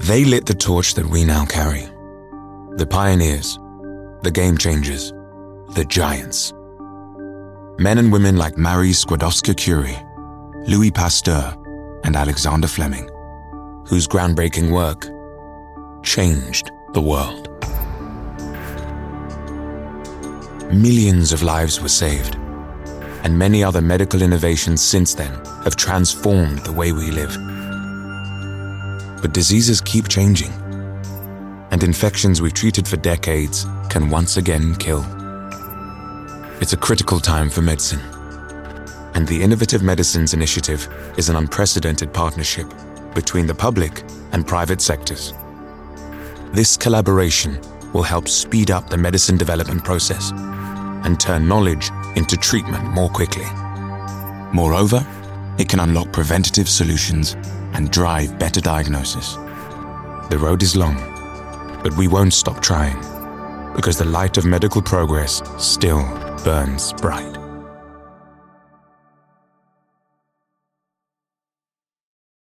They lit the torch that we now carry. The pioneers, the game changers, the giants. Men and women like Marie Skłodowska-Curie, Louis Pasteur, and Alexander Fleming, whose groundbreaking work changed the world. Millions of lives were saved, and many other medical innovations since then have transformed the way we live. But diseases keep changing, and infections we've treated for decades can once again kill. It's a critical time for medicine, and the Innovative Medicines Initiative is an unprecedented partnership between the public and private sectors. This collaboration will help speed up the medicine development process and turn knowledge into treatment more quickly. Moreover, it can unlock preventative solutions and drive better diagnosis. The road is long, but we won't stop trying, because the light of medical progress still burns bright.